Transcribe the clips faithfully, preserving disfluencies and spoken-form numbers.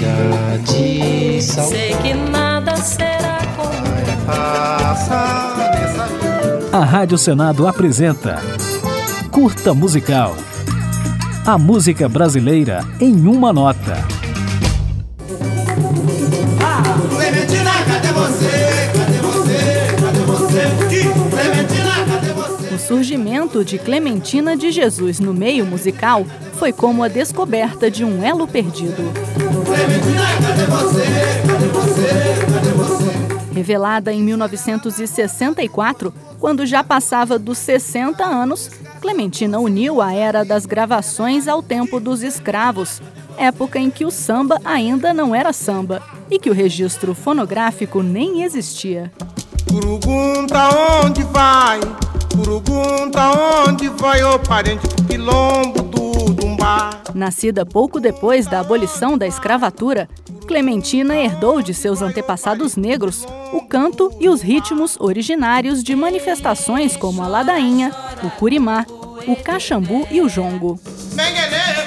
chega de saudade. Sei que nada será como A Rádio Senado apresenta Curta Musical. A música brasileira em uma nota. Clementina, cadê você? Cadê você? Cadê você? Clementina, cadê você? O surgimento de Clementina de Jesus no meio musical foi como a descoberta de um elo perdido. Clementina, cadê você? Cadê você? Cadê você? Revelada em mil novecentos e sessenta e quatro, quando já passava dos sessenta anos, Clementina uniu a era das gravações ao tempo dos escravos, época em que o samba ainda não era samba e que o registro fonográfico nem existia. Pergunta onde vai, pergunta onde vai o parente do quilombo do Dumbá. Nascida pouco depois da abolição da escravatura, Clementina herdou de seus antepassados negros o canto e os ritmos originários de manifestações como a ladainha, o curimá, o caxambu e o jongo. Benguele,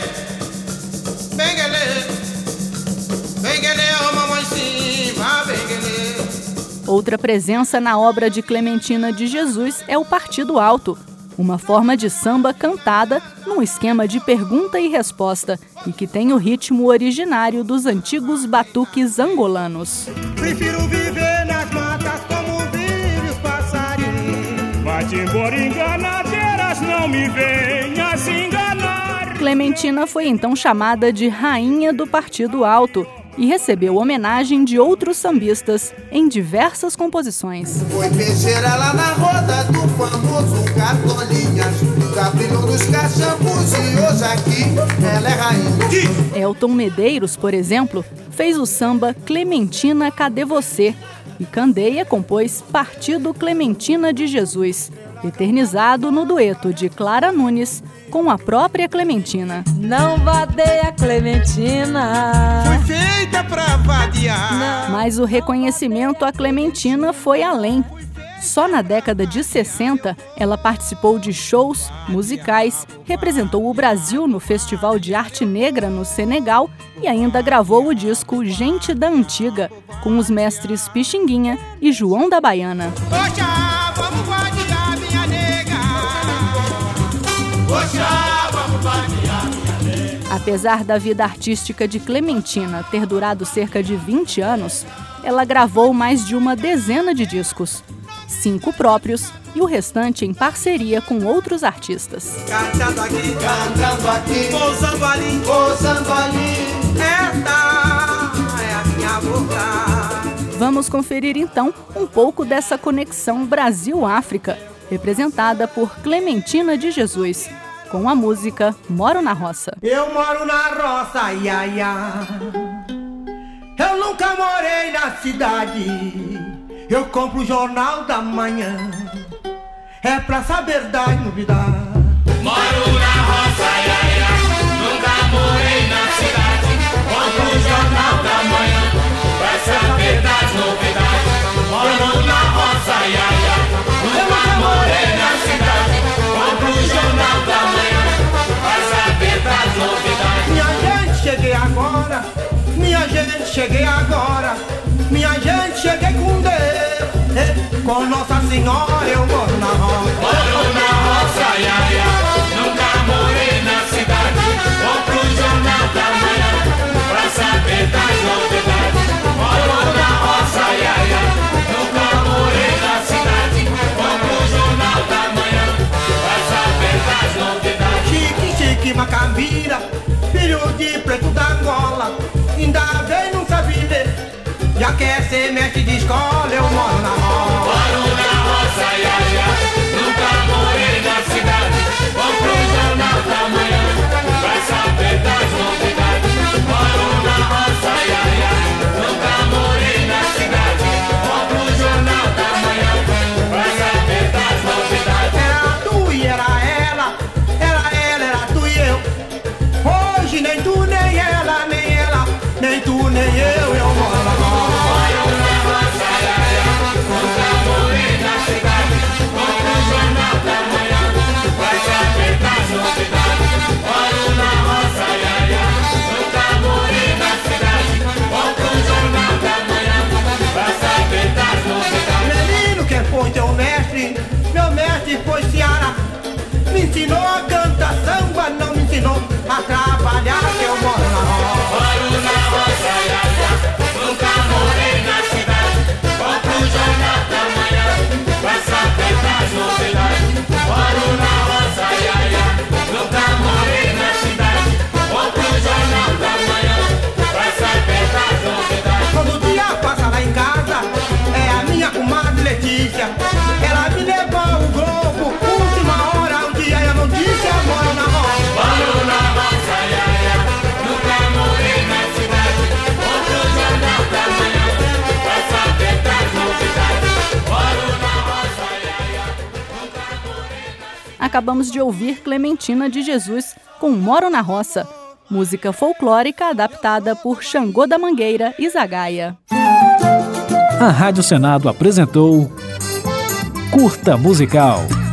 benguele, benguele, oh mamãe cima, benguele. Outra presença na obra de Clementina de Jesus é o Partido Alto, uma forma de samba cantada num esquema de pergunta e resposta e que tem o ritmo originário dos antigos batuques angolanos. Prefiro viver nas matas como vivem os passarinhos. Vai-te embora, enganadeiras, não me venhas enganar. Clementina foi então chamada de Rainha do Partido Alto e recebeu homenagem de outros sambistas em diversas composições. Foi peixeira lá na roda do famoso Cartolinhas, Gabriel dos Caxambus e hoje aqui ela é rainha. Elton Medeiros, por exemplo, fez o samba Clementina, Cadê Você? E Candeia compôs Partido Clementina de Jesus, eternizado no dueto de Clara Nunes com a própria Clementina. Não vadeia Clementina. Foi feita pra vadiar. Mas o reconhecimento a Clementina foi além. Só na década de sessenta, ela participou de shows musicais, representou o Brasil no Festival de Arte Negra no Senegal e ainda gravou o disco Gente da Antiga, com os mestres Pixinguinha e João da Baiana. Oxa, vamos vadiar, minha nega. Oxa, vamos vadiar, minha nega. Apesar da vida artística de Clementina ter durado cerca de vinte anos, ela gravou mais de uma dezena de discos, cinco próprios e o restante em parceria com outros artistas. Cantando aqui, Cantando aqui, pousando ali, pousando ali. esta é a minha boca. Vamos conferir então um pouco dessa conexão Brasil-África, representada por Clementina de Jesus, com a música Moro na Roça. Eu moro na roça, ia, ia. Eu nunca morei na cidade. Eu compro o jornal da manhã. É pra saber das novidades. Moro na roça, ia, ia. Nunca morei na cidade. Compro o jornal da manhã pra saber das novidades. Moro na roça, ia, ia. Nunca morei na cidade. Compro o jornal da manhã pra saber das novidades. Minha gente, cheguei agora. Minha gente, cheguei agora. Minha gente, cheguei com Deus. Com Nossa Senhora eu moro na roça. Moro na roça, ia, ia. Nunca morei na cidade. Compro o jornal da manhã pra saber das novidades. Moro na roça, ia, ia. Nunca morei na cidade. Compro o jornal da manhã pra saber das novidades. Chique, chique, macambira, filho de preto da Angola. Ainda bem não sabe ler. Já quer ser mestre de escola, eu moro na roça. Moro na roça, ia, ia. Nunca morei na cidade. Compro o jornal da manhã pra saber das novidades. Moro na roça, ia, ia. Nunca morei na cidade. Compro o jornal da manhã pra saber das novidades. Era tu e era ela, era ela, era tu e eu. Hoje nem tu, nem ela, nem ela, nem tu, nem eu, eu moro na roça. Moro na acabamos de ouvir Clementina de Jesus com Moro na Roça, música folclórica adaptada por Xangô da Mangueira e Zagaia. A Rádio Senado apresentou Curta Musical.